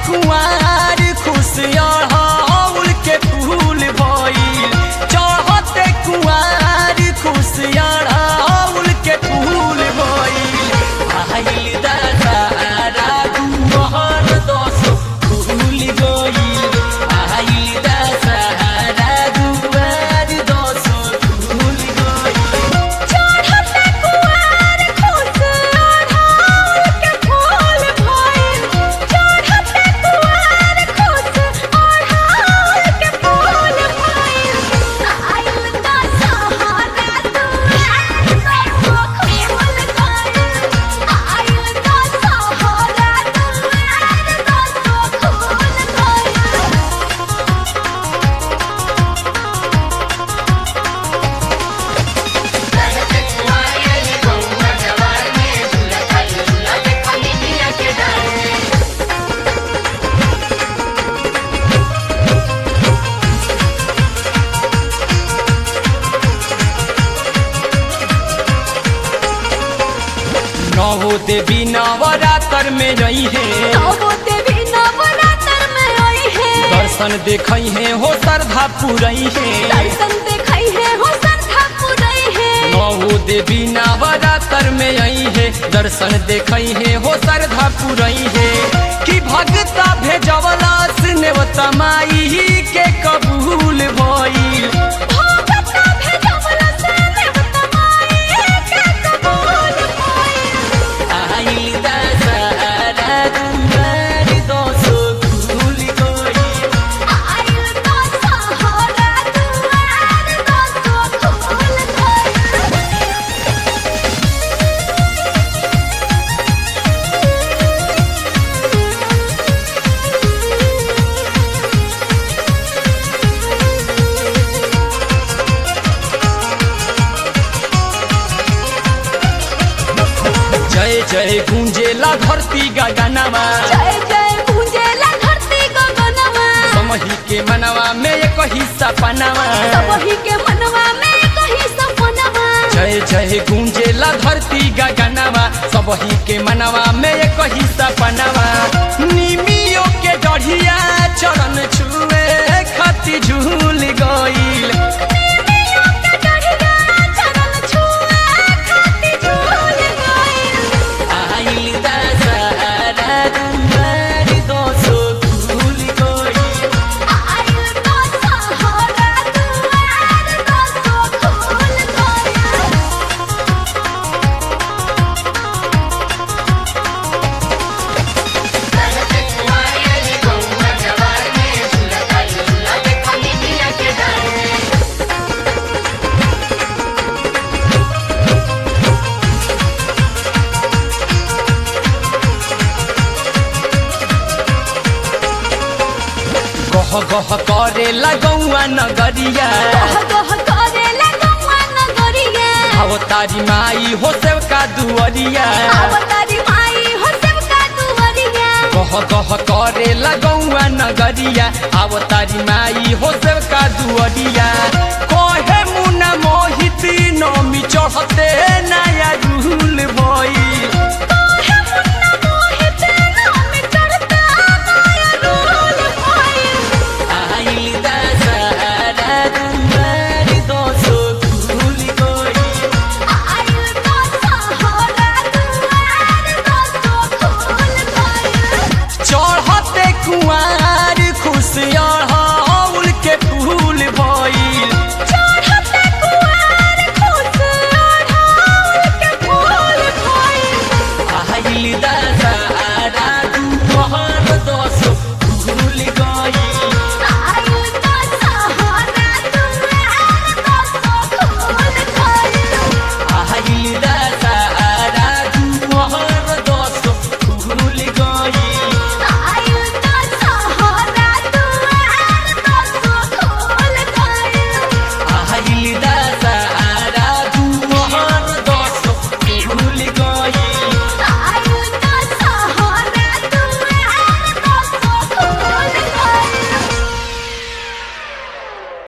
कुआर खुशियार के फूल भइल चढ़ते कुआर खुशियार के फूल भइल आइल दशहरा दुआर दस फूल गइल आइल दशहरा दुआर दस फूल गइल चढ़ते कुआर खुशियार के फूल भइल चढ़ते कुआर खुशियार के फूल भइल आइल दशहरा दुआर दस फूल गइल आइल दशहरा दुआर नौ देवी नवरात्र में रही है नौ देवी नवरात्र में आई है दर्शन देखई है हो श्रद्धा पुरई है दर्शन देखई है हो श्रद्धा पुरई है नौ देवी नवरात्र में आई है दर्शन देखई है हो श्रद्धा पुरई है कि भगता भेजवला नेवता माई के कबूल भइल भगता भेजवला से नेवता माई के कबूल भइल आइल दशहरा दुआर दस फूल गइल आइल दशहरा दुआर दस फूल गइल जय जय गूंजेला धरती गगनमा जय जय गूंजेला धरती गगनमा समही के मनवा में एक ही सपनवा सबही के मनवा में कहीं सपनवा जय जय गूंजेला धरती गगनवा सबही के मनवा में एक ही सपनवा निमियो के डढ़िया चरण छुए खती झूल गइल निमियो के डढ़िया चरण छुए खाती झूल गइल आइल दशहरा दुआर दस फूल गइल आइल दशहरा दुआर दस फूल गइल गह गह करे लगौआ नगरिया गह गह करेला गौआ नगरिया अवतारी माई हो सेवका दुअरिया अवतारी माई हो सबका दुआरिया गह गह करे लगौआ नगरिया अवतारी माई हो सेवका दुअरिया कहे मुना मोहित नमी चढ़ते नया झूल भइल काहे मुन्ना मोहित नाम चढ़ता माया रोल भइल आइल दशहरा दुआर दस फूल गइल आइल दशहरा दुआर दस फूल गइल चढ़ते कुआर